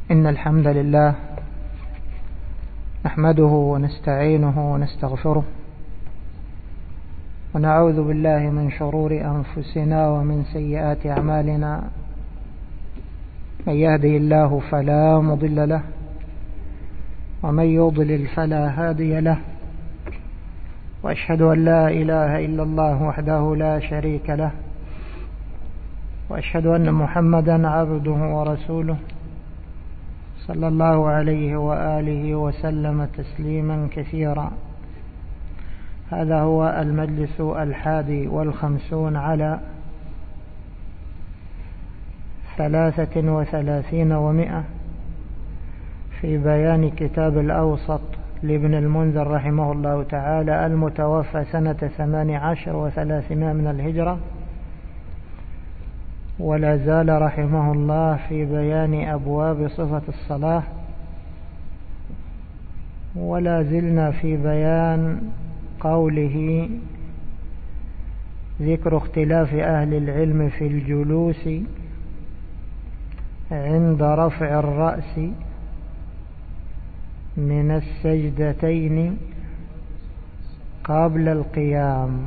إن الحمد لله نحمده ونستعينه ونستغفره ونعوذ بالله من شرور أنفسنا ومن سيئات أعمالنا. من يهدي الله فلا مضل له ومن يضلل فلا هادي له، وأشهد أن لا إله إلا الله وحده لا شريك له، وأشهد أن محمدا عبده ورسوله صلى الله عليه وآله وسلم تسليما كثيرا. هذا هو المجلس 51 على 33 و100 في بيان كتاب الأوسط لابن المنذر رحمه الله تعالى، المتوفى سنة 18 و300 من الهجرة، ولا زال رحمه الله في بيان أبواب صفة الصلاة، ولا زلنا في بيان قوله: ذكر اختلاف أهل العلم في الجلوس عند رفع الرأس من السجدتين قبل القيام.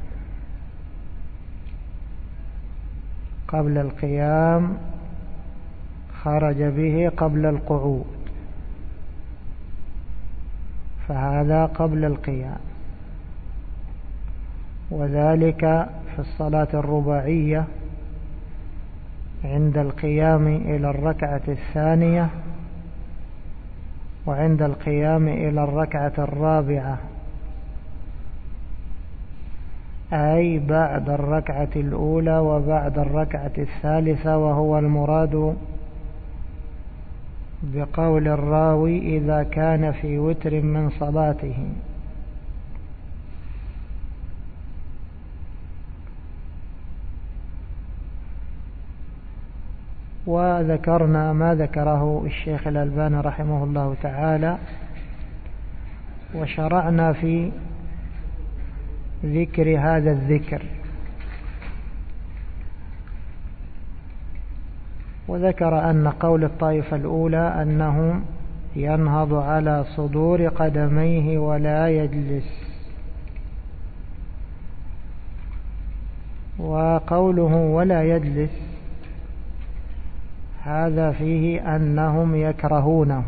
قبل القيام خرج به قبل القعود، فهذا قبل القيام، وذلك في الصلاة الرباعية عند القيام إلى الركعة الثانية، وعند القيام إلى الركعة الرابعة، أي بعد الركعة الأولى وبعد الركعة الثالثة، وهو المراد بقول الراوي إذا كان في وتر من صلاته. وذكرنا ما ذكره الشيخ الألباني رحمه الله تعالى، وشرعنا في ذكر هذا الذكر، وذكر أن قول الطائفة الأولى أنه ينهض على صدور قدميه ولا يجلس، وقوله ولا يجلس هذا فيه أنهم يكرهونه،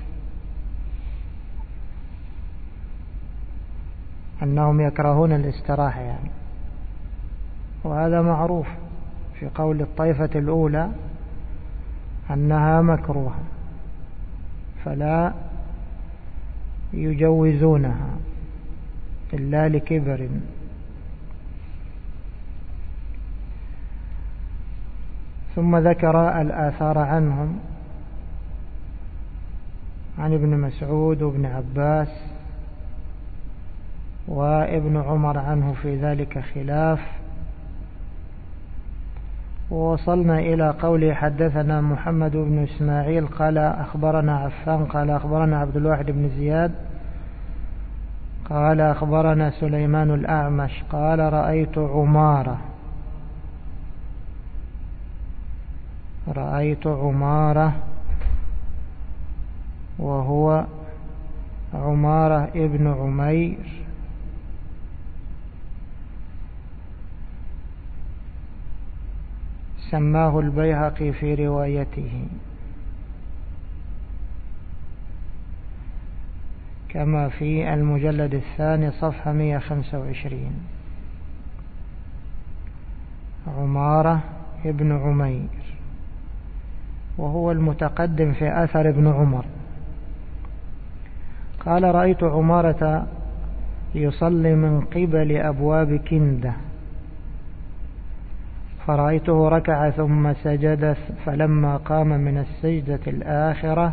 أنهم يكرهون الاستراحة يعني، وهذا معروف في قول الطائفة الأولى أنها مكروهة، فلا يجوزونها إلا لكبر. ثم ذكر الآثار عنهم، عن ابن مسعود وابن عباس وابن عمر عنه في ذلك خلاف، ووصلنا إلى قوله: حدثنا محمد بن إسماعيل قال أخبرنا عفان قال أخبرنا عبد الواحد بن زياد قال أخبرنا سليمان الأعمش قال رأيت عمارة وهو عمارة ابن عمير سماه البيهقي في روايته كما في المجلد الثاني صفحة 125. عمارة ابن عمير، وهو المتقدم في أثر ابن عمر. قال: رأيت عمارة يصلي من قبل أبواب كندة، فرأيته ركع ثم سجد، فلما قام من السجدة الآخرة،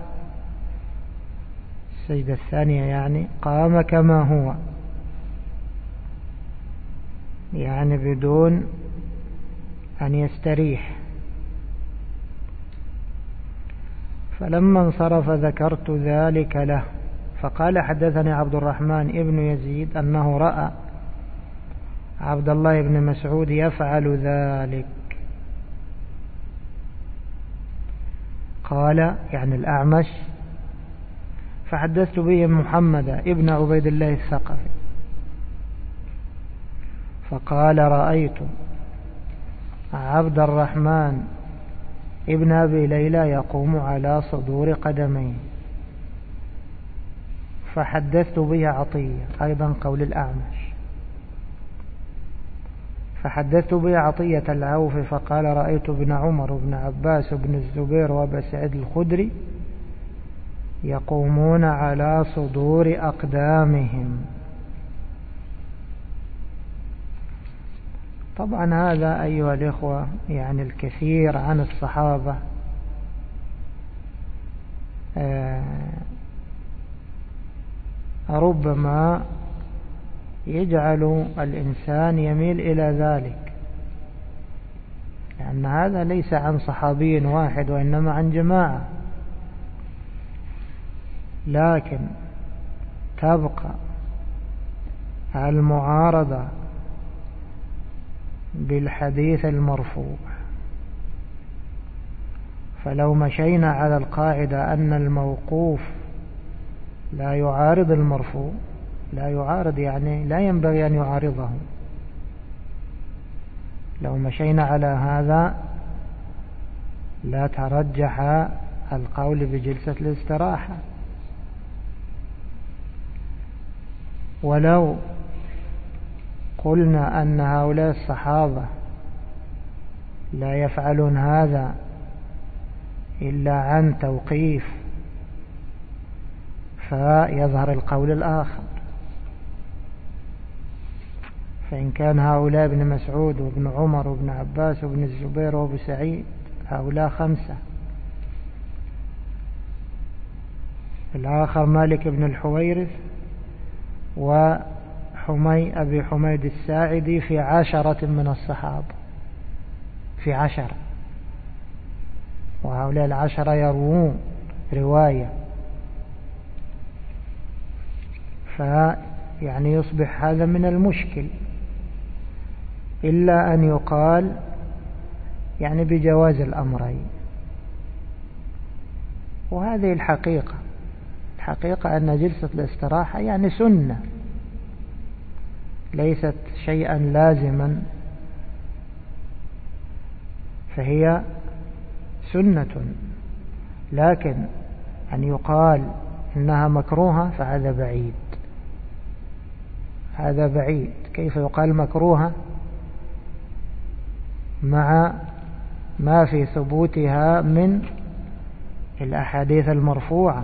السجدة الثانية يعني، قام كما هو، يعني بدون أن يستريح. فلما انصرف ذكرت ذلك له، فقال: حدثني عبد الرحمن ابن يزيد أنه رأى عبد الله بن مسعود يفعل ذلك. قال يعني الأعمش فحدثت به محمد ابن عبيد الله الثقفي فقال رأيت عبد الرحمن ابن أبي ليلى يقوم على صدور قدميه. فحدثت به عطية أيضا قول الأعمش فحدثت به عطية العوف فقال رأيت ابن عمر وابن عباس وابن الزبير وابا سعيد الخدري يقومون على صدور أقدامهم. طبعا هذا أيها الإخوة يعني الكثير عن الصحابة ربما يجعل الإنسان يميل إلى ذلك، لأن هذا ليس عن صحابي واحد وإنما عن جماعة، لكن تبقى المعارضة بالحديث المرفوع. فلو مشينا على القاعدة أن الموقوف لا يعارض المرفوع، لا يعارض يعني لا ينبغي أن يعارضه، لو مشينا على هذا لا ترجح القول بجلسة الاستراحة. ولو قلنا أن هؤلاء الصحابة لا يفعلون هذا إلا عن توقيف فيظهر القول الآخر، فإن كان هؤلاء ابن مسعود وابن عمر وابن عباس وابن الزبير وابن سعيد هؤلاء 5، الآخر مالك بن الحويرث أبي حميد الساعدي في 10 من الصحابة، في 10، وهؤلاء 10 يروون رواية، فيعني يصبح هذا من المشكل، إلا أن يقال يعني بجواز الأمرين. وهذه الحقيقة أن جلسة الاستراحة يعني سنة، ليست شيئا لازما، فهي سنة، لكن أن يقال إنها مكروهة فهذا بعيد، هذا بعيد. كيف يقال مكروهة مع ما في ثبوتها من الأحاديث المرفوعة؟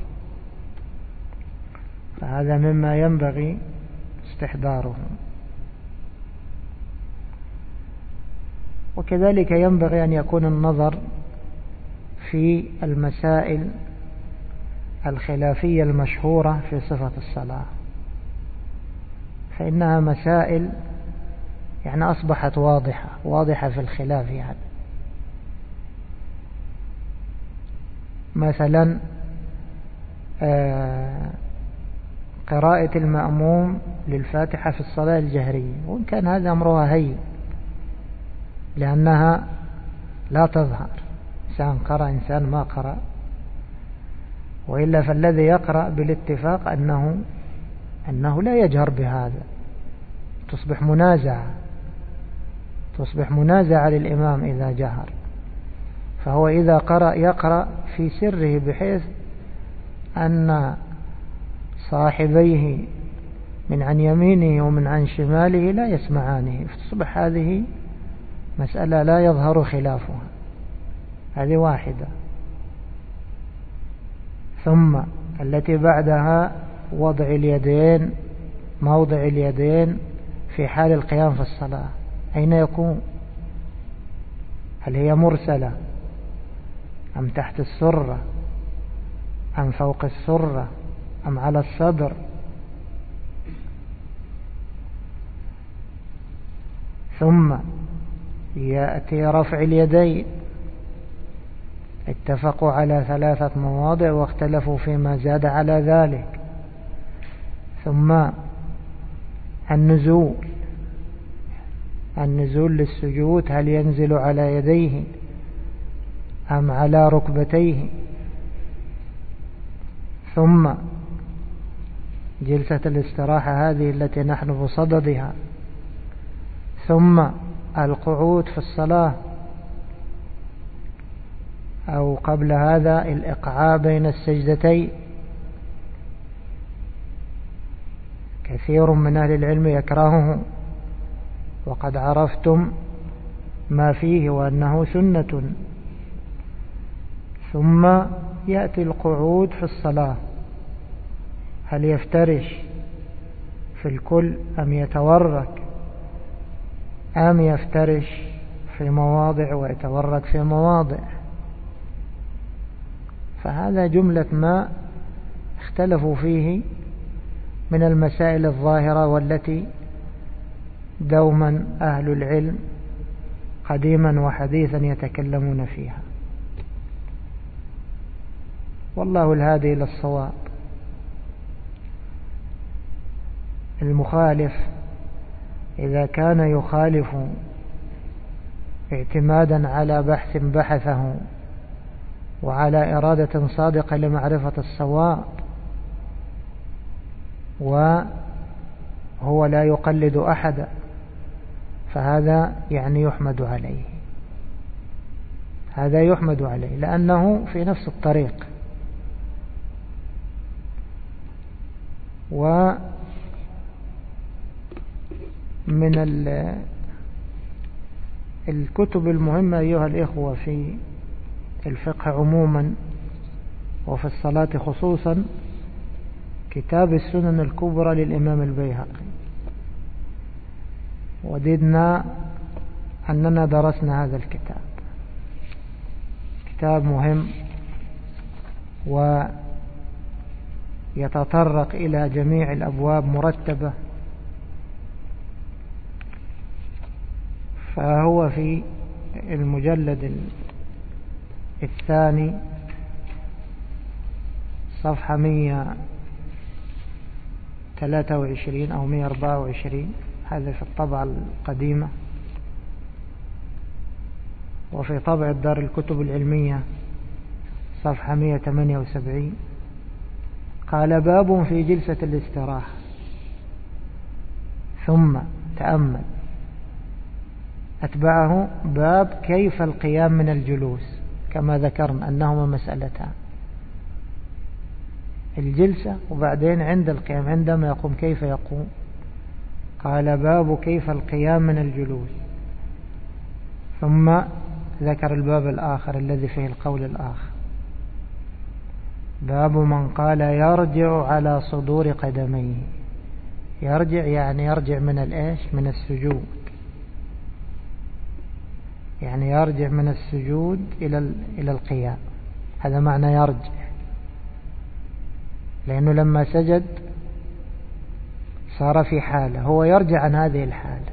فهذا مما ينبغي استحضاره. وكذلك ينبغي أن يكون النظر في المسائل الخلافية المشهورة في صفة الصلاة، فإنها مسائل يعني أصبحت واضحة في الخلاف. يعني مثلا قراءة المأموم للفاتحة في الصلاة الجهرية، وإن كان هذا أمرها هين لأنها لا تظهر، إنسان قرأ إنسان ما قرأ، وإلا فالذي يقرأ بالاتفاق أنه لا يجهر بهذا، تصبح منازعة للإمام إذا جهر، فهو إذا قرأ يقرأ في سره بحيث أن صاحبيه من عن يمينه ومن عن شماله لا يسمعانه، فتصبح هذه مسألة لا يظهر خلافها. هذه واحدة. ثم التي بعدها موضع اليدين في حال القيام في الصلاة، أين يكون؟ هل هي مرسلة أم تحت السرة أم فوق السرة أم على الصدر؟ ثم يأتي رفع اليدين، اتفقوا على 3 مواضع واختلفوا فيما زاد على ذلك. ثم النزول للسجود، هل ينزل على يديه أم على ركبتيه، ثم جلسة الاستراحة هذه التي نحن بصددها، ثم القعود في الصلاة، أو قبل هذا الإقعاء بين السجدتين. كثير من أهل العلم يكرهه، وقد عرفتم ما فيه وأنه سنة. ثم يأتي القعود في الصلاة، هل يفترش في الكل أم يتورك، أم يفترش في مواضع ويتورك في مواضع؟ فهذا جملة ما اختلفوا فيه من المسائل الظاهرة، والتي دوما أهل العلم قديما وحديثا يتكلمون فيها. والله الهادي إلى الصواب. المخالف إذا كان يخالف اعتمادا على بحث بحثه وعلى إرادة صادقة لمعرفة الصواب، وهو لا يقلد أحدا، فهذا يعني يحمد عليه، هذا يحمد عليه لأنه في نفس الطريق. ومن الكتب المهمة أيها الإخوة في الفقه عموما وفي الصلاة خصوصا كتاب السنن الكبرى للإمام البيهقي. وددنا أننا درسنا هذا الكتاب، كتاب مهم ويتطرق إلى جميع الأبواب مرتبة. فهو في المجلد الثاني صفحة 123 أو 124، هذا في الطبعة القديمة. وفي طبع دار الكتب العلمية صفحة 178 قال: باب في جلسة الاستراحة. ثم تأمل أتبعه باب كيف القيام من الجلوس، كما ذكرنا أنهما مسألتان: الجلسة وبعدين عند القيام، عندما يقوم كيف يقوم. قال: باب كيف القيام من الجلوس. ثم ذكر الباب الآخر الذي فيه القول الآخر: باب من قال يرجع على صدور قدميه. يرجع يعني يرجع من الإيش؟ من السجود، يعني يرجع من السجود إلى القيام، هذا معنى يرجع. لأنه لما سجد صار في حالة، هو يرجع عن هذه الحالة.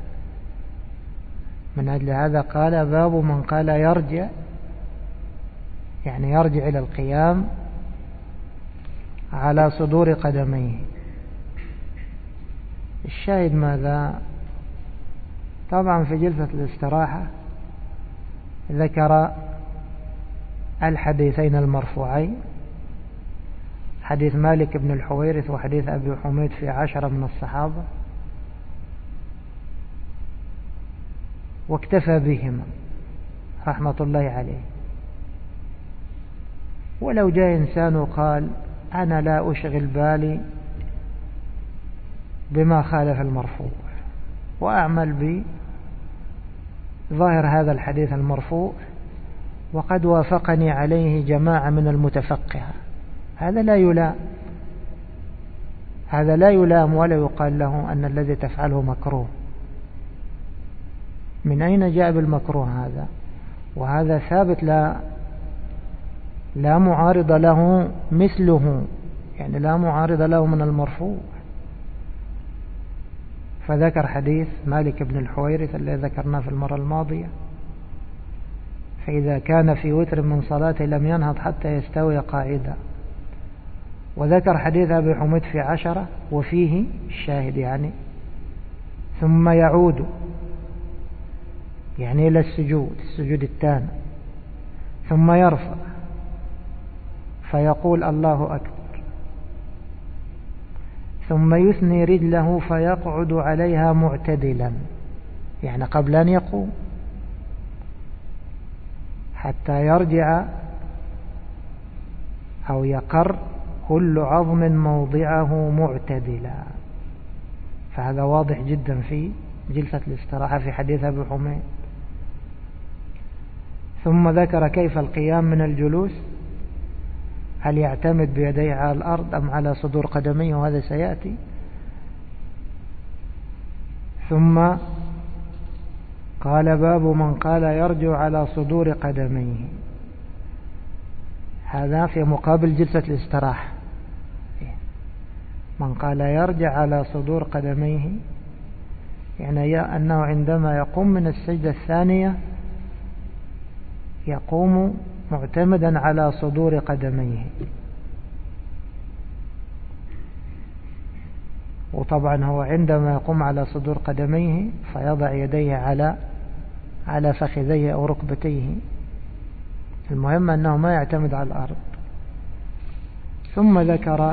من أجل هذا قال: باب من قال يرجع، يعني يرجع إلى القيام على صدور قدميه. الشاهد ماذا؟ طبعا في جلسة الاستراحة ذكر الحديثين المرفوعين، حديث مالك بن الحويرث وحديث أبي حميد في 10 من الصحابة، واكتفى بهما رحمة الله عليه. ولو جاء إنسان وقال: أنا لا أشغل بالي بما خالف المرفوع، وأعمل بظاهر هذا الحديث المرفوع، وقد وافقني عليه جماعة من المتفقهة، هذا لا يلام، هذا لا يلام ولا يقال له أن الذي تفعله مكروه. من أين جاء بالمكروه هذا؟ وهذا ثابت، لا معارض له مثله، يعني لا معارض له من المرفوع. فذكر حديث مالك بن الحويرث الذي ذكرناه في المرة الماضية: فإذا كان في وتر من صلاته لم ينهض حتى يستوي قاعدا. وذكر حديث أبي حميد في 10 وفيه الشاهد يعني: ثم يعود، يعني إلى السجود الثاني، ثم يرفع فيقول الله أكبر، ثم يثني رجله فيقعد عليها معتدلا، يعني قبل أن يقوم، حتى يرجع أو يقر كل عظم موضعه معتدلا. فهذا واضح جدا في جلسة الاستراحة في حديث أبي حميد. ثم ذكر كيف القيام من الجلوس، هل يعتمد بيديه على الأرض أم على صدور قدميه، وهذا سيأتي. ثم قال باب من قال يرجع على صدور قدميه، هذا في مقابل جلسة الاستراحة. من قال يرجع على صدور قدميه يعني أنه عندما يقوم من السجدة الثانية يقوم معتمدا على صدور قدميه. وطبعا هو عندما يقوم على صدور قدميه فيضع يديه على فخذيه أو ركبتيه، المهم أنه ما يعتمد على الأرض. ثم ذكر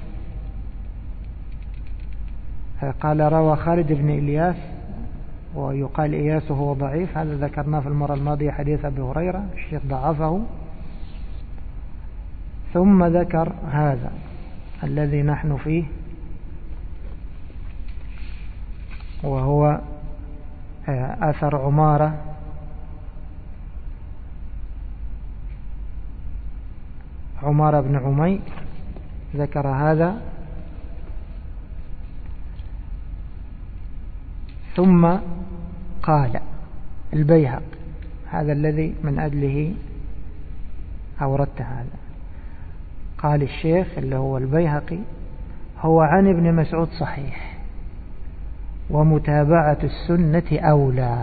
قال روى خالد بن إلياس، ويقال إياس هو ضعيف، هذا ذكرناه في المرة الماضية حديث أبي هريرة، الشيخ ضعفه. ثم ذكر هذا الذي نحن فيه، وهو أثر عمارة بن عمي، ذكر هذا. ثم قال البيهقي، هذا الذي من أجله أوردت هذا، قال الشيخ اللي هو البيهقي هو عن ابن مسعود صحيح، ومتابعة السنة أولى.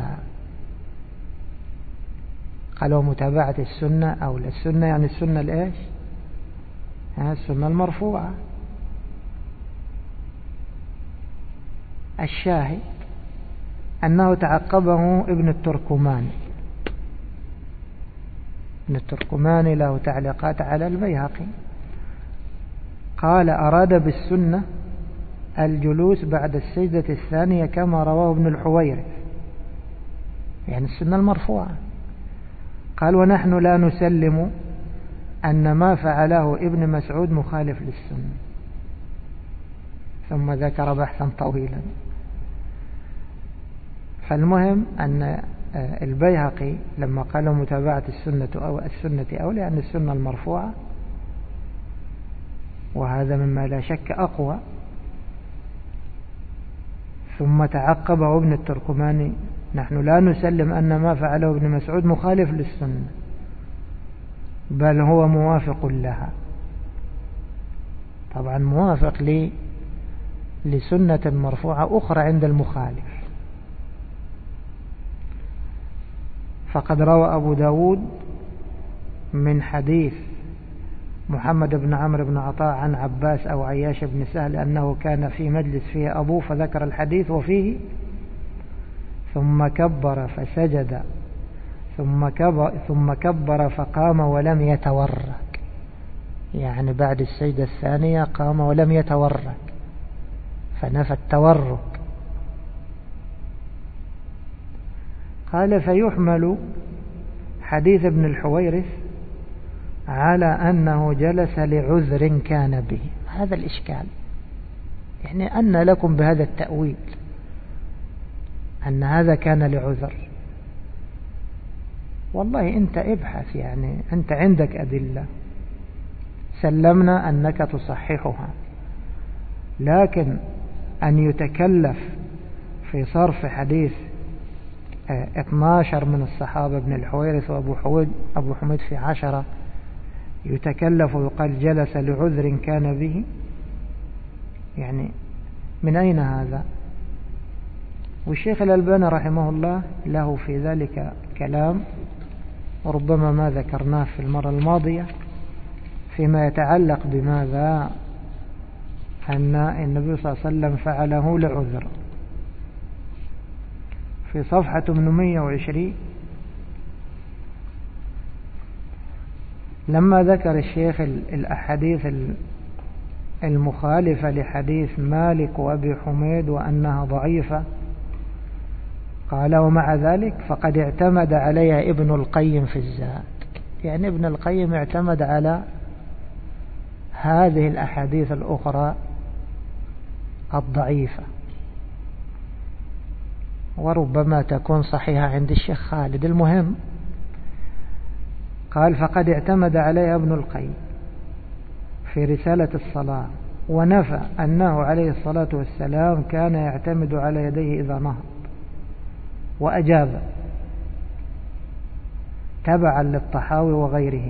قال ومتابعة السنة أولى، السنة يعني السنة الإيش؟ السنة المرفوعة. الشاهد أنه تعقبه ابن التركماني. ابن التركماني له تعليقات على البيهقي، قال أراد بالسنة الجلوس بعد السجدة الثانية كما رواه ابن الحويرث، يعني السنة المرفوعة. قال ونحن لا نسلم أن ما فعله ابن مسعود مخالف للسنة. ثم ذكر بحثا طويلا. فالمهم أن البيهقي لما قال متابعة السنة أو السنة أولى يعني السنة المرفوعة، وهذا مما لا شك أقوى. ثم تعقبه ابن التركماني نحن لا نسلم أن ما فعله ابن مسعود مخالف للسنة، بل هو موافق لها. طبعا موافق لسنة مرفوعة أخرى عند المخالف. فقد روى أبو داود من حديث محمد بن عمرو بن عطاء عن عباس أو عياش بن سهل أنه كان في مجلس فيه أبوه فذكر الحديث وفيه ثم كبر فسجد ثم كبر فقام ولم يتورك، يعني بعد السجدة الثانية قام ولم يتورك، فنفى التورك. قال فيحمل حديث ابن الحويرث على أنه جلس لعذر كان به. هذا الإشكال، يعني أن لكم بهذا التأويل أن هذا كان لعذر. والله أنت ابحث، يعني أنت عندك أدلة سلمنا أنك تصححها، لكن أن يتكلف في صرف حديث 12 من الصحابة ابن الحويرث وأبو حميد في 10 يتكلف ويقال جلس لعذر كان به، يعني من أين هذا؟ والشيخ الألباني رحمه الله له في ذلك كلام، وربما ما ذكرناه في المرة الماضية فيما يتعلق بماذا أن النبي صلى الله عليه وسلم فعله لعذر. في صفحة 820 لما ذكر الشيخ الأحاديث المخالفة لحديث مالك وأبي حميد وأنها ضعيفة، قال ومع ذلك فقد اعتمد عليها ابن القيم في الزاد. يعني ابن القيم اعتمد على هذه الأحاديث الأخرى الضعيفة، وربما تكون صحيحة عند الشيخ خالد. المهم قال فقد اعتمد عليها ابن القيم في رسالة الصلاة، ونفى أنه عليه الصلاة والسلام كان يعتمد على يديه إذا نهض، وأجاب تبعا للطحاوي وغيره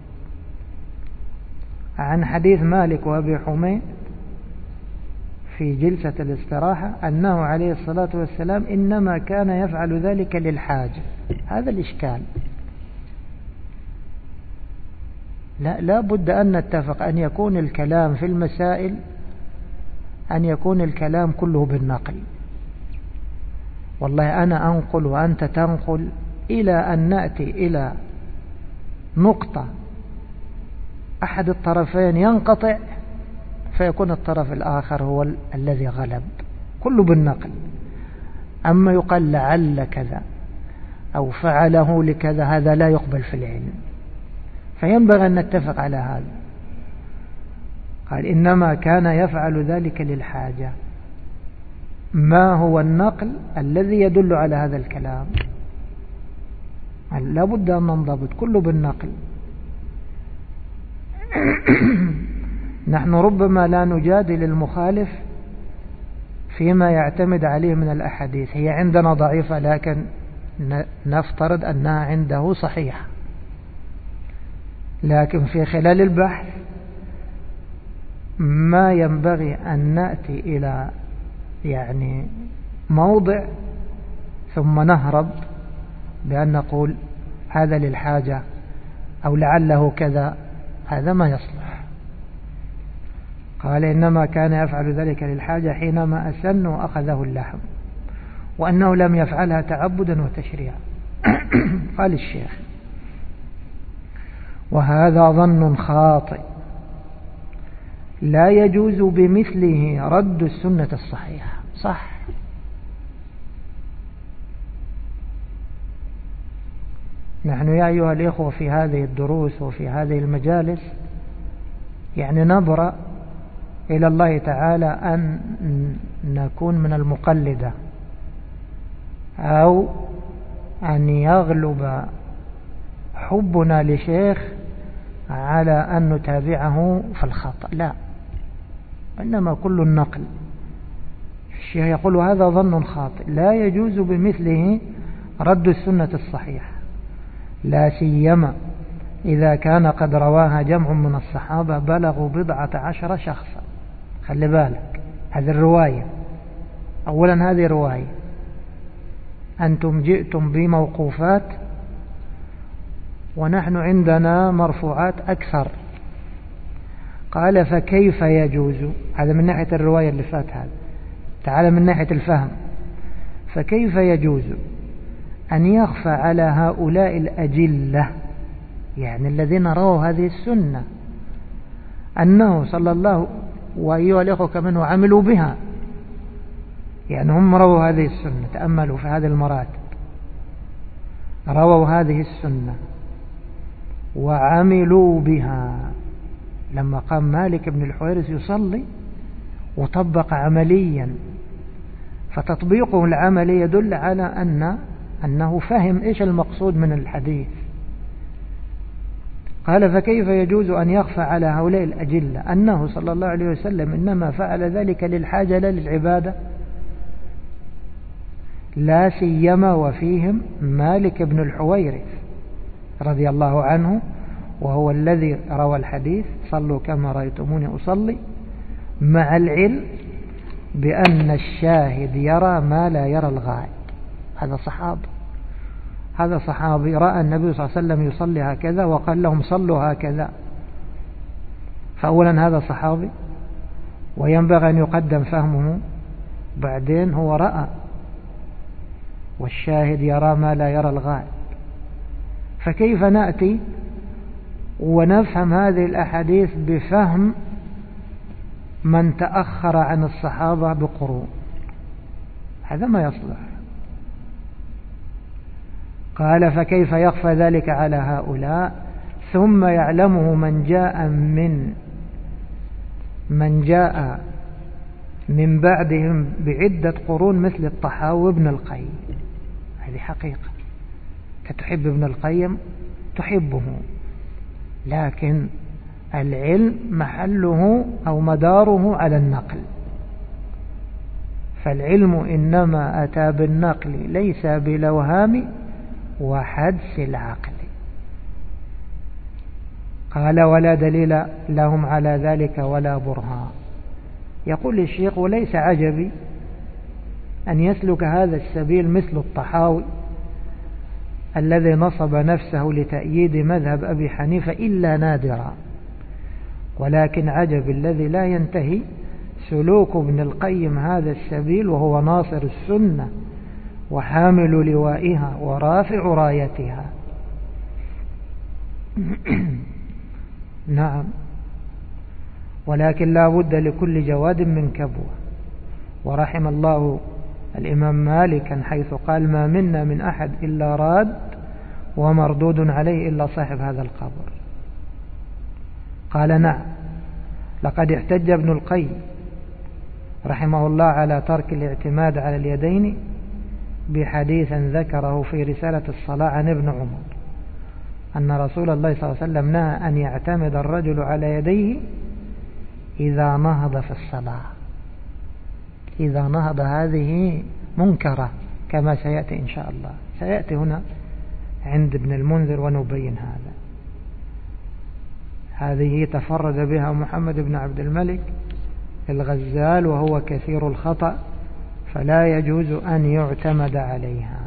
عن حديث مالك وأبي حميد في جلسة الاستراحة أنه عليه الصلاة والسلام إنما كان يفعل ذلك للحاجة. هذا الإشكال. لا بد أن نتفق أن يكون الكلام في المسائل أن يكون الكلام كله بالنقل. والله أنا أنقل وأنت تنقل إلى أن نأتي إلى نقطة أحد الطرفين ينقطع فيكون الطرف الآخر هو الذي غلب، كله بالنقل. أما يقال لعل كذا أو فعله لكذا هذا لا يقبل في العلم، فينبغي أن نتفق على هذا. قال إنما كان يفعل ذلك للحاجة. ما هو النقل الذي يدل على هذا الكلام؟ لا بد أن ننضبط، كله بالنقل. نحن ربما لا نجادل المخالف فيما يعتمد عليه من الأحاديث، هي عندنا ضعيفة لكن نفترض أنها عنده صحيحة، لكن في خلال البحث ما ينبغي أن نأتي إلى يعني موضع ثم نهرب بأن نقول هذا للحاجة أو لعله كذا، هذا ما يصلح. قال إنما كان يفعل ذلك للحاجة حينما أسن وأخذه اللحم، وأنه لم يفعلها تعبدا وتشريعا. قال الشيخ وهذا ظن خاطئ لا يجوز بمثله رد السنة الصحيحة. صح، نحن يا أيها الإخوة في هذه الدروس وفي هذه المجالس يعني نبرأ إلى الله تعالى أن نكون من المقلدة أو أن يغلب حبنا لشيخ على أن نتابعه في الخطأ، لا، إنما كل النقل. الشيخ يقول هذا ظن خاطئ لا يجوز بمثله رد السنة الصحيحة، لا سيما إذا كان قد رواها جمع من الصحابة بلغوا 11 شخصا. خلي بالك، هذه الرواية أولا، هذه رواية، أنتم جئتم بموقوفات ونحن عندنا مرفوعات أكثر. قال فكيف يجوز، هذا من ناحية الرواية اللي فات، هذا تعالى من ناحية الفهم. فكيف يجوز أن يخفى على هؤلاء الأجلة، يعني الذين رووا هذه السنة، أنه صلى الله وأيها الأخوة كمن عملوا بها، يعني هم رووا هذه السنة، تأملوا في هذه المراتب، رووا هذه السنة وعملوا بها. لما قام مالك بن الحويرث يصلي وطبق عمليا، فتطبيقه العملي يدل على أنه فهم إيش المقصود من الحديث. قال فكيف يجوز أن يخفى على هؤلاء الأجلة أنه صلى الله عليه وسلم إنما فعل ذلك للحاجة لا للعبادة، لا سيما وفيهم مالك بن الحويرث رضي الله عنه، وهو الذي روى الحديث صلوا كما رأيتموني أصلي، مع العلم بأن الشاهد يرى ما لا يرى الغائب. هذا صحابي رأى النبي صلى الله عليه وسلم يصلي هكذا وقال لهم صلوا هكذا. فأولا هذا صحابي وينبغي أن يقدم فهمه، بعدين هو رأى، والشاهد يرى ما لا يرى الغائب. فكيف نأتي ونفهم هذه الأحاديث بفهم من تأخر عن الصحابة بقرون. هذا ما يصلح. قال فكيف يخفى ذلك على هؤلاء؟ ثم يعلمه من جاء من بعدهم بعدة قرون مثل الطحاوي وابن القيم. هذه حقيقة. كتحب ابن القيم تحبه، لكن العلم محله أو مداره على النقل، فالعلم إنما أتى بالنقل ليس بالأوهام وحدس العقل. قال ولا دليل لهم على ذلك ولا برهان. يقول الشيخ وليس عجبي أن يسلك هذا السبيل مثل الطحاوي الذي نصب نفسه لتأييد مذهب أبي حنيفة إلا نادرا، ولكن عجب الذي لا ينتهي سلوك ابن القيم هذا السبيل وهو ناصر السنة وحامل لوائها ورافع رايتها. نعم، ولكن لا بد لكل جواد من كبوة. ورحم الله الإمام مالكا حيث قال ما منا من أحد إلا راد ومردود عليه إلا صاحب هذا القبر. قال نعم، لقد احتج ابن القيم رحمه الله على ترك الاعتماد على اليدين بحديث ذكره في رسالة الصلاة عن ابن عمر أن رسول الله صلى الله عليه وسلم نهى أن يعتمد الرجل على يديه إذا نهض في الصلاة. إذا نهض هذه منكرة كما سيأتي إن شاء الله، سيأتي هنا عند ابن المنذر ونبين هذا. هذه تفرد بها محمد بن عبد الملك الغزال وهو كثير الخطأ، فلا يجوز أن يعتمد عليها.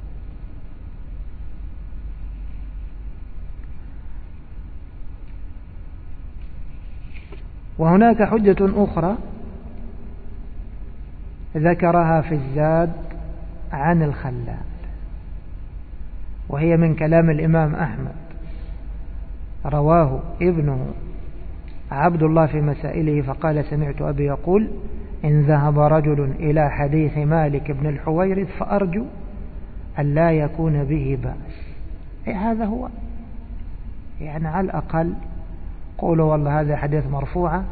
وهناك حجة أخرى ذكرها في الزاد عن الخلال، وهي من كلام الإمام أحمد، رواه ابنه عبد الله في مسائله فقال سمعت أبي يقول إن ذهب رجل إلى حديث مالك بن الحويرث فأرجو أن لا يكون به بأس. هذا هو، يعني على الأقل قولوا والله هذا حديث مرفوعة،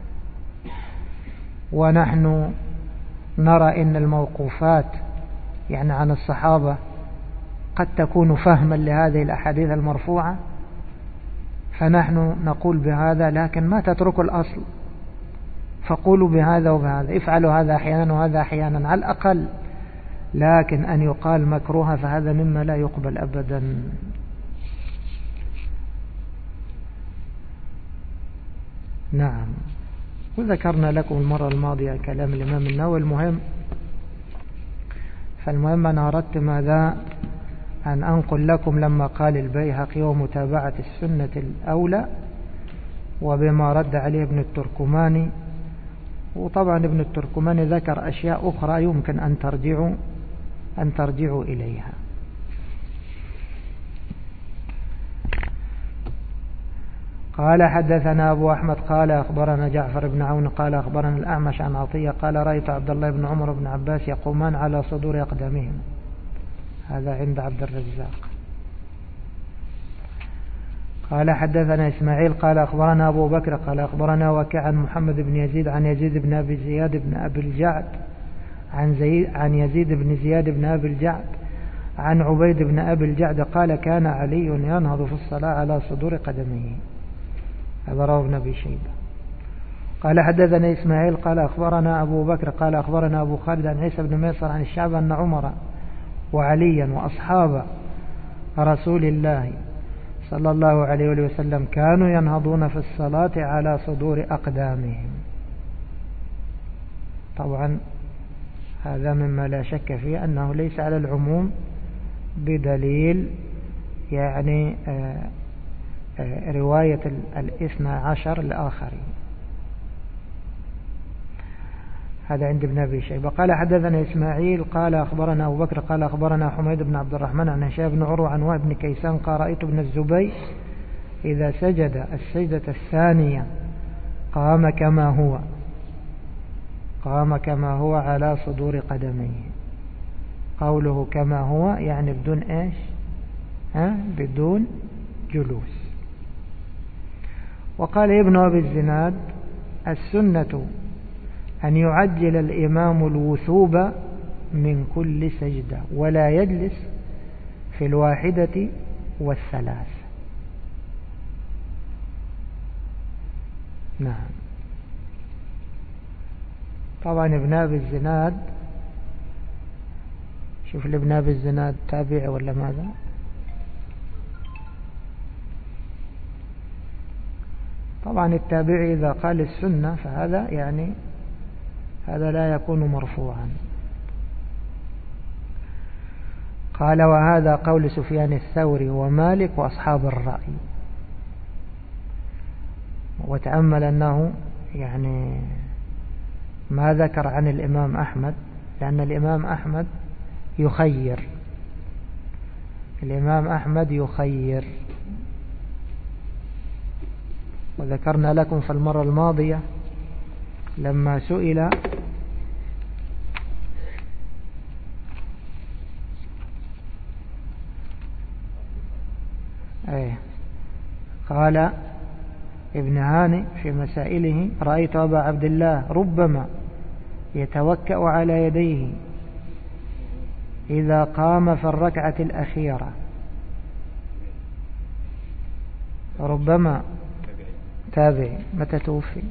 ونحن نرى إن الموقوفات يعني عن الصحابة قد تكون فهما لهذه الأحاديث المرفوعة، فنحن نقول بهذا، لكن ما تتركوا الأصل، فقولوا بهذا وبهذا، افعلوا هذا أحيانا وهذا أحيانا على الأقل. لكن أن يقال مكروها فهذا مما لا يقبل أبدا. نعم، وذكرنا لكم المرة الماضية كلام الإمام النووي. فالمهم أنا أردت ماذا أن أنقل لكم لما قال البيهقي ومتابعة السنة الأولى، وبما رد عليه ابن التركماني. وطبعا ابن التركماني ذكر أشياء أخرى يمكن أن ترجعوا إليها. قال حدثنا أبو أحمد قال أخبرنا جعفر بن عون قال أخبرنا الأعمش عن عطية قال رأيت عبد الله بن عمر بن عباس يقومان على صدور أقدامهم. هذا عند عبد الرزاق. قال حدثنا إسماعيل قال أخبرنا أبو بكر قال أخبرنا وكيع عن محمد بن يزيد عن يزيد بن أبي زياد بن أبي الجعد عن يزيد بن زياد بن أبي الجعد عن عبيد بن أبي الجعد قال كان علي ينهض في الصلاة على صدور قدمه. هذا رواه ابن أبي شيبة. قال حدثنا إسماعيل قال أخبرنا أبو بكر قال أخبرنا أبو خالد عن عيسى بن ميسر عن الشعب أن عمر وعليا وأصحاب رسول الله صلى الله عليه وسلم كانوا ينهضون في الصلاة على صدور أقدامهم. طبعا هذا مما لا شك فيه أنه ليس على العموم بدليل يعني رواية 12 الآخرين. هذا عند ابن أبي شيبة. قال حدثنا إسماعيل قال أخبرنا أبو بكر قال أخبرنا حميد بن عبد الرحمن عن هشام بن عروة عن وهب بن كيسان قال رأيت ابن الزبير إذا سجد السجدة الثانية قام كما هو على صدور قدميه. قوله كما هو يعني بدون إيش؟ بدون جلوس. وقال ابن أبي الزناد: السنة أن يعجل الإمام الوثوب من كل سجدة ولا يجلس في الواحدة والثلاث. نعم. طبعا ابن أبي الزناد، شوف ابن أبي الزناد تابعي ولا ماذا؟ طبعا التابعي إذا قال السنة فهذا يعني هذا لا يكون مرفوعا. قال: وهذا قول سفيان الثوري ومالك وأصحاب الرأي. وتأمل أنه يعني ما ذكر عن الإمام أحمد، لأن الإمام أحمد يخير. وذكرنا لكم في المرة الماضية لما سئل قال ابن هاني في مسائله: رأيت أبا عبد الله ربما يتوكأ على يديه إذا قام في الركعة الأخيرة. ربما تابعي. متى توفي؟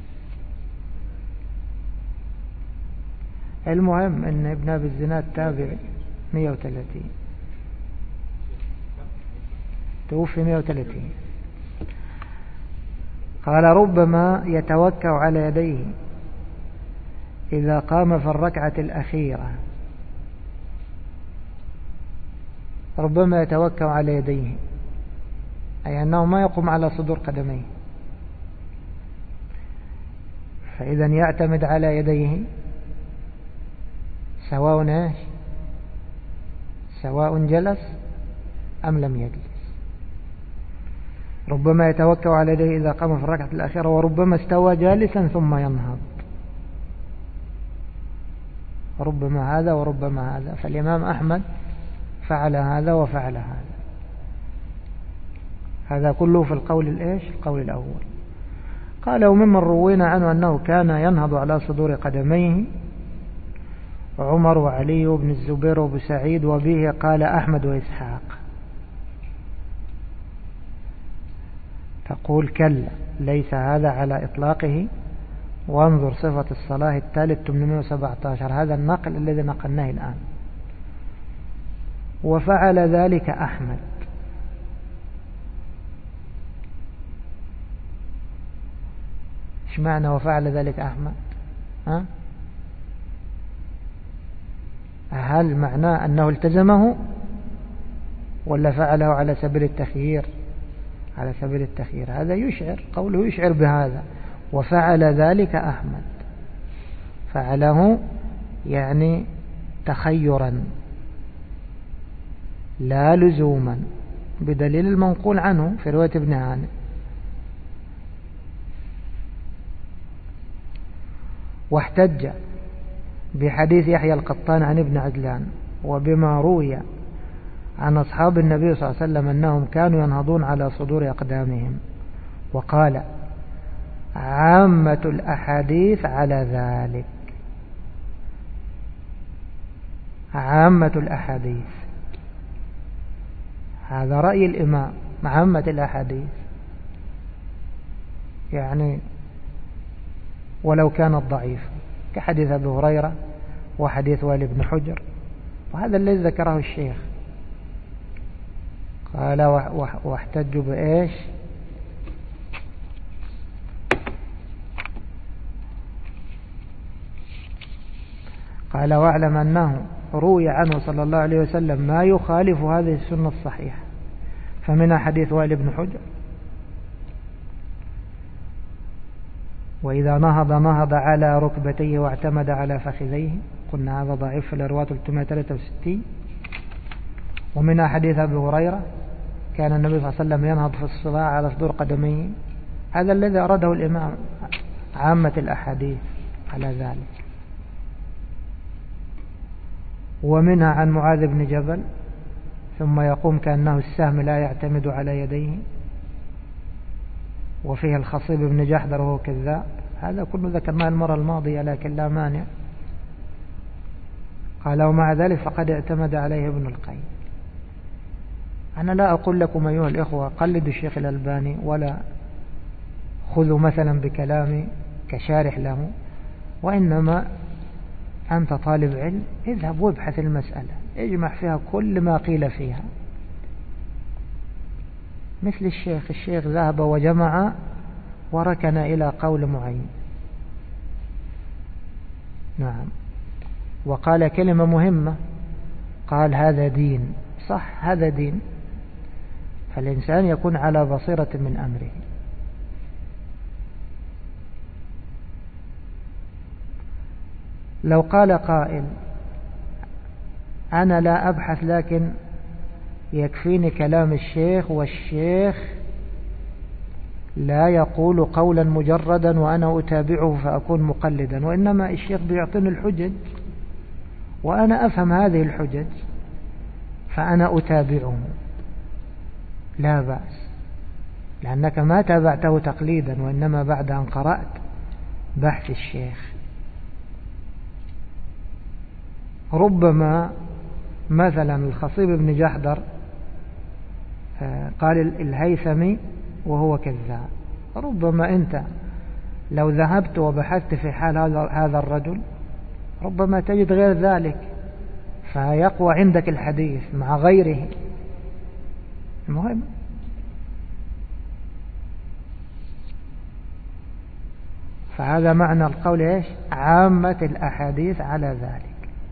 المهم أن ابن أبي الزناد تابعي 130 توفي 130. قال: ربما يتوكأ على يديه إذا قام في الركعة الأخيرة. ربما يتوكأ على يديه أي أنه ما يقوم على صدور قدميه، فإذا يعتمد على يديه سواء جلس أم لم يجلس. ربما يتوكأ على يديه إذا قام في الركعة الأخيرة، وربما استوى جالسا ثم ينهض. ربما هذا وربما هذا. فالإمام أحمد فعل هذا وفعل هذا. هذا كله في القول القول الأول. قال: وممن روينا عنه أنه كان ينهض على صدور قدميه عمر وعلي بن الزبير وابو سعيد، وبه قال أحمد وإسحاق. تقول: كلا، ليس هذا على إطلاقه، وانظر صفة الصلاة الثالث 817. هذا النقل الذي نقلناه الآن. وفعل ذلك أحمد. ايش معنى وفعل ذلك أحمد؟ هل معناه أنه التزمه ولا فعله على سبيل التخيير؟ على سبيل التخيير. هذا يشعر، قوله يشعر بهذا. وفعل ذلك أحمد، فعله يعني تخيرا لا لزوما، بدليل المنقول عنه في رواية ابن هاني. واحتج بحديث يحيى القطان عن ابن عجلان وبما روي عن أصحاب النبي صلى الله عليه وسلم أنهم كانوا ينهضون على صدور أقدامهم، وقال: عامة الأحاديث على ذلك. عامة الأحاديث، هذا رأي الإمام. عامة الأحاديث يعني ولو كانت ضعيفة، كحديث أبي هريرة وحديث وائل بن حجر، وهذا الذي ذكره الشيخ. قال: واحتجوا بإيش؟ قال: واعلم أنه روي عنه صلى الله عليه وسلم ما يخالف هذه السنة الصحيحة، فمنها حديث وائل بن حجر: وإذا نهض على ركبتيه واعتمد على فخذيه. قلنا هذا ضعيف في الرواية 363. ومنها حديث أبي هريرة كان النبي صلى الله عليه وسلم ينهض في الصلاة على صدور قدميه، هذا الذي أراده الإمام، عامة الأحاديث على ذلك. ومنها عن معاذ بن جبل ثم يقوم كأنه السهم لا يعتمد على يديه، وفيه الخصيب بن جحدر وهو كذاب، هذا كله ذكرناه المرة الماضية لكن لا مانع. قال ومع ذلك فقد اعتمد عليه ابن القيم. أنا لا أقول لكم أيها الإخوة قلدوا الشيخ الألباني ولا خذوا مثلا بكلامي كشارح له، وإنما أنت طالب علم اذهب وابحث المسألة، اجمع فيها كل ما قيل فيها، مثل الشيخ ذهب وجمع وركن إلى قول معين. نعم. وقال كلمة مهمة، قال هذا دين، صح هذا دين، فالإنسان يكون على بصيرة من أمره. لو قال قائل أنا لا أبحث لكن يكفيني كلام الشيخ، والشيخ لا يقول قولا مجردا وأنا أتابعه فأكون مقلدا، وإنما الشيخ بيعطيني الحجج وأنا أفهم هذه الحجج فأنا أتابعه، لا بأس، لأنك ما تابعته تقليدا وإنما بعد أن قرأت بحث الشيخ. ربما مثلا الخصيب بن جحدر قال الهيثمي وهو كذاب، ربما أنت لو ذهبت وبحثت في حال هذا الرجل ربما تجد غير ذلك، فيقوى عندك الحديث مع غيره. المهم فهذا معنى القول إيش؟ عامة الأحاديث على ذلك.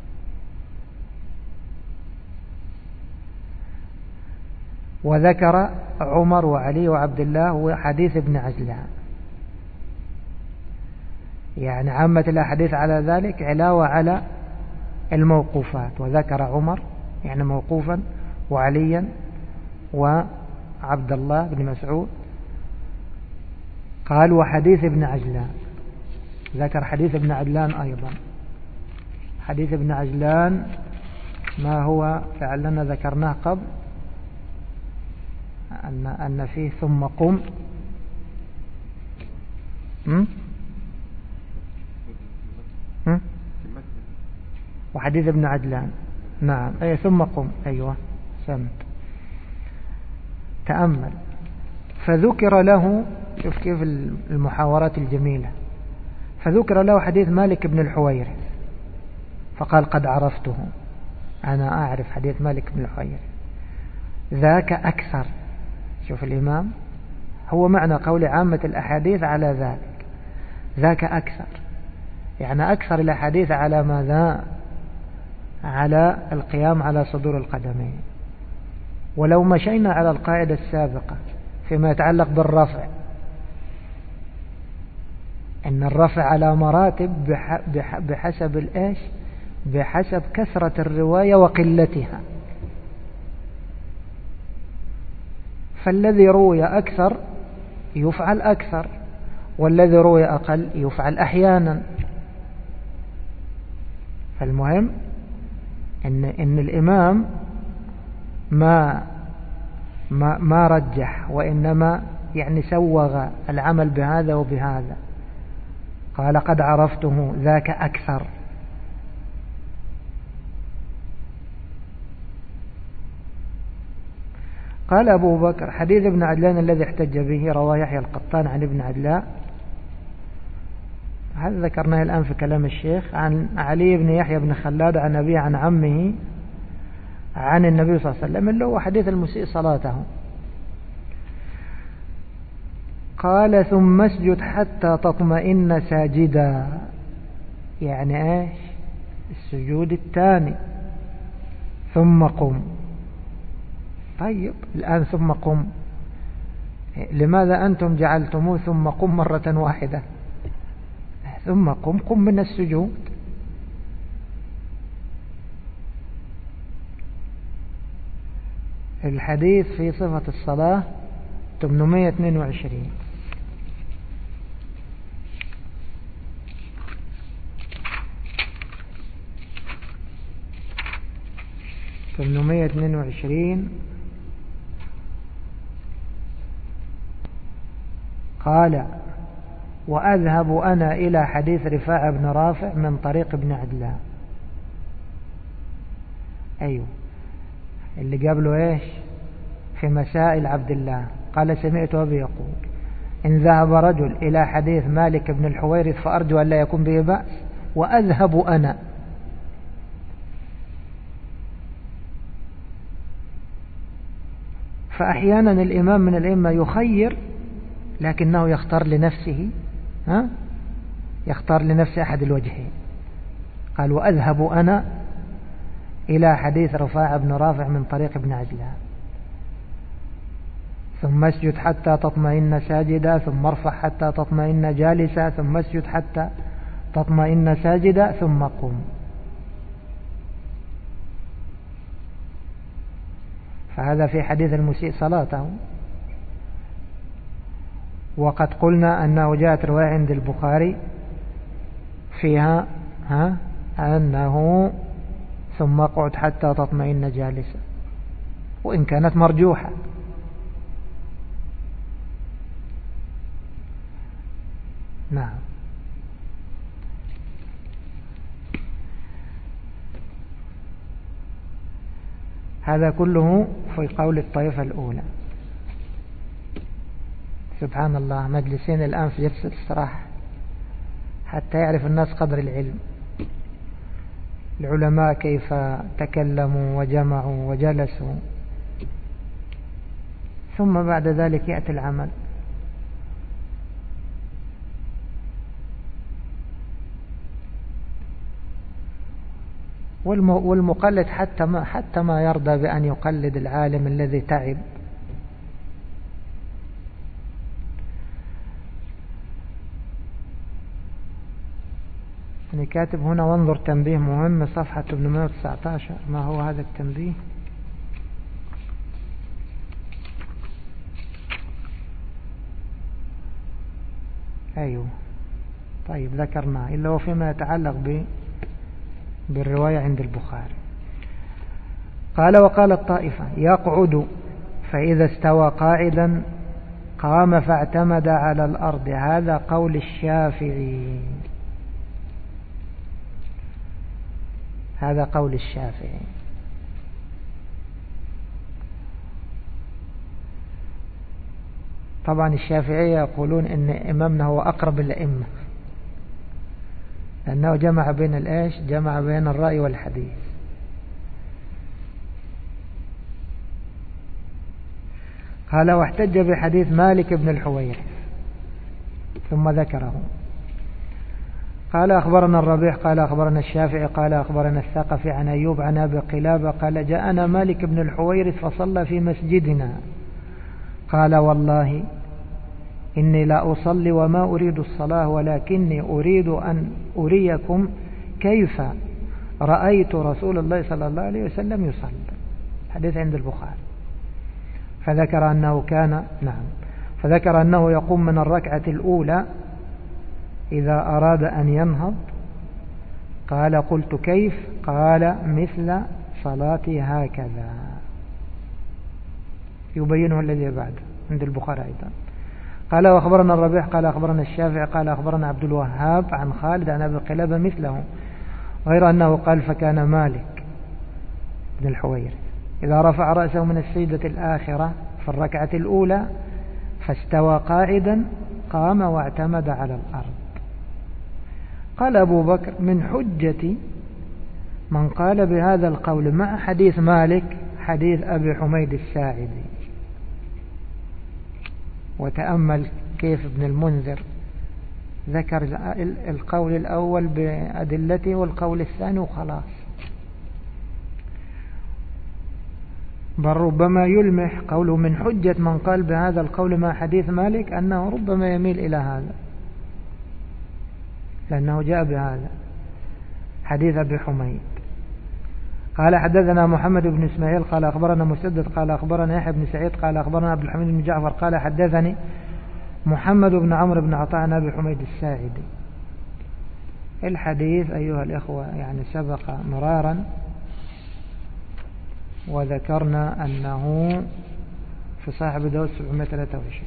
وذكر عمر وعلي وعبد الله وحديث ابن عجلان، يعني عامة الأحاديث على ذلك علاوة على الموقوفات، وذكر عمر يعني موقوفا وعليا وعبد الله بن مسعود. قال وحديث ابن عجلان، ذكر حديث ابن عجلان أيضا. حديث ابن عجلان ما هو فعلنا ذكرناه قبل أن فيه ثم قم وحديث ابن عجلان. نعم أي ثم قم، أيوة سمت. تأمل فذكر له، شوف كيف المحاورات الجميلة، فذكر له حديث مالك بن الحويرث فقال قد عرفته، أنا أعرف حديث مالك بن الحويرث، ذاك أكثر. شوف الإمام، هو معنى قول عامة الأحاديث على ذلك، ذاك أكثر، يعني أكثر الأحاديث على ماذا؟ على القيام على صدور القدمين. ولو مشينا على القاعدة السابقة فيما يتعلق بالرفع، إن الرفع على مراتب بحسب الإيش؟ بحسب كثرة الرواية وقلتها، فالذي روي أكثر يفعل أكثر، والذي روي أقل يفعل أحيانا. فالمهم إن الإمام ما رجح، وإنما يعني سوغ العمل بهذا وبهذا. قال قد عرفته ذاك أكثر. قال أبو بكر حديث ابن عجلان الذي احتج به رواه يحيى القطان عن ابن عجلان، هذا ذكرناه الآن في كلام الشيخ، عن علي بن يحيى بن خلاد عن أبيه عن عمه عن النبي صلى الله عليه وسلم، اللي هو حديث المسيء صلاته. قال ثم اسجد حتى تطمئن ساجدا، يعني ايش؟ السجود الثاني. ثم قم. طيب الآن ثم قم، لماذا أنتم جعلتموه ثم قم مرة واحدة؟ ثم قم من السجود. الحديث في صفة الصلاة 822. قال: وأذهب أنا إلى حديث رفاعة بن رافع من طريق ابن عدلان. أيوه، اللي قبله إيش في مسائل عبد الله. قال: سمعت أبي يقول: إن ذهب رجل إلى حديث مالك بن الحويرث فأرجو أن لا يكون به بأس، وأذهب أنا. فأحيانا الإمام من الأئمة يخير لكنه يختار لنفسه، يختار لنفسه أحد الوجهين. قال: وأذهب أنا إلى حديث رفاعة بن رافع من طريق ابن عجلان، ثم اسجد حتى تطمئن ساجدا، ثم ارفع حتى تطمئن جالسا، ثم اسجد حتى تطمئن ساجدا، ثم قم. فهذا في حديث المسيء صلاته. وقد قلنا أنه جاءت رواية عند البخاري فيها أنه ثم اقعد حتى تطمئن جالسا، وإن كانت مرجوحة. نعم. هذا كله في قول الطائفة الأولى. سبحان الله، مجلسين الآن في جلسة استراحة حتى يعرف الناس قدر العلم. العلماء كيف تكلموا وجمعوا وجلسوا، ثم بعد ذلك يأتي العمل. والمقلد حتى ما يرضى بأن يقلد العالم الذي تعب. أنا كاتب هنا: وانظر تنبيه مهم، صفحة 819. ما هو هذا التنبيه؟ أيوه، طيب ذكرناه، إلا وفيما يتعلق بالرواية عند البخاري. قال: وقال الطائفة: يقعد، فإذا استوى قاعدا قام فاعتمد على الأرض. هذا قول الشافعي، هذا قول الشافعي. طبعا الشافعية يقولون إن إمامنا هو أقرب الأئمة، لأنه جمع بين الإيش؟ جمع بين الرأي والحديث. قال: واحتج بحديث مالك بن الحويرث، ثم ذكره. قال: أخبرنا الربيع قال أخبرنا الشافعي قال أخبرنا الثقفي عن أيوب عن أبي قلابة قال: جاءنا مالك بن الحويرث فصلى في مسجدنا، قال: والله إني لا أصلي وما أريد الصلاة، ولكني أريد أن أريكم كيف رأيت رسول الله صلى الله عليه وسلم يصلي. حديث عند البخاري. فذكر أنه يقوم من الركعة الأولى إذا أراد أن ينهض. قال: قلت: كيف؟ قال: مثل صلاتي هكذا. يبينه الذي بعد عند البخاري أيضا. قال: وأخبرنا الربيع قال أخبرنا الشافعي قال أخبرنا عبد الوهاب عن خالد عن أبي قلابة مثله، غير أنه قال: فكان مالك بن الحويرث إذا رفع رأسه من السجدة الآخرة في الركعة الأولى فاستوى قاعدا قام واعتمد على الأرض. قال أبو بكر: من حجة من قال بهذا القول مع حديث مالك حديث أبي حميد الساعدي. وتأمل كيف ابن المنذر ذكر القول الأول بأدلته والقول الثاني وخلاص. بل ربما يلمح قوله من حجة من قال بهذا القول مع حديث مالك أنه ربما يميل إلى هذا، لأنه جاء بهذا حديث أبي حميد. قال حدثنا محمد بن إسماعيل قال أخبرنا مسدد قال أخبرنا يحيى بن سعيد قال أخبرنا عبد الحميد بن جعفر قال حدثني محمد بن عمرو بن عطاء عن أبي حميد الساعدي. الحديث أيها الإخوة يعني سبق مرارا وذكرنا أنه في صحيح أبي داود 723.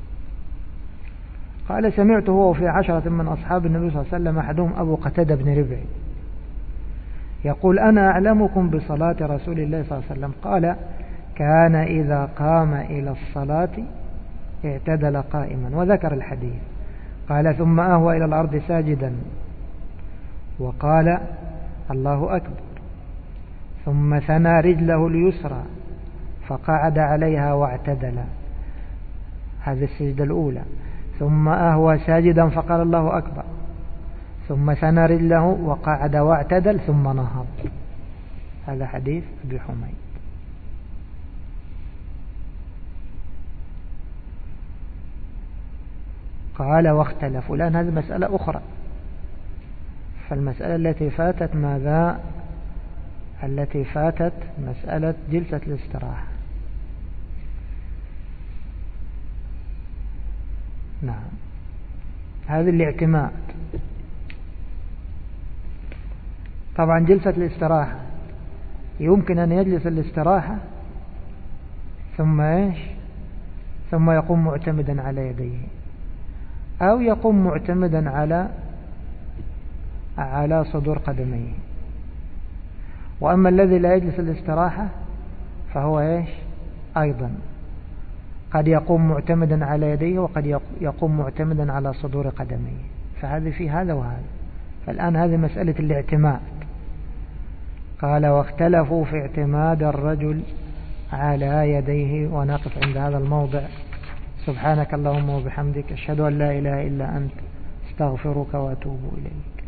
قال سمعته هو في 10 من أصحاب النبي صلى الله عليه وسلم أحدهم أبو قتادة بن ربعي يقول أنا أعلمكم بصلاة رسول الله صلى الله عليه وسلم قال كان إذا قام إلى الصلاة اعتدل قائما، وذكر الحديث. قال ثم أهوى إلى الأرض ساجدا وقال الله أكبر، ثم ثنى رجله اليسرى فقعد عليها واعتدل، هذه السجدة الأولى. ثم أهوى ساجدا فقال الله أكبر، ثم ثنى رجله وقعد واعتدل ثم نهض. هذا حديث أبي حميد. قال واختلفوا، لأن هذه مسألة أخرى. فالمسألة التي فاتت ماذا؟ التي فاتت مسألة جلسة الاستراحة. نعم، هذه الاعتماد. طبعا جلسة الاستراحة يمكن أن يجلس الاستراحة ثم إيش؟ ثم يقوم معتمدا على يديه، أو يقوم معتمدا على صدور قدميه. وأما الذي لا يجلس الاستراحة فهو إيش؟ أيضا قد يقوم معتمدا على يديه وقد يقوم معتمدا على صدور قدميه. فهذا في هذا وهذا. فالآن هذه مسألة الاعتماد. قال واختلفوا في اعتماد الرجل على يديه. ونقف عند هذا الموضع. سبحانك اللهم وبحمدك أشهد أن لا إله إلا أنت استغفرك وأتوب إليك.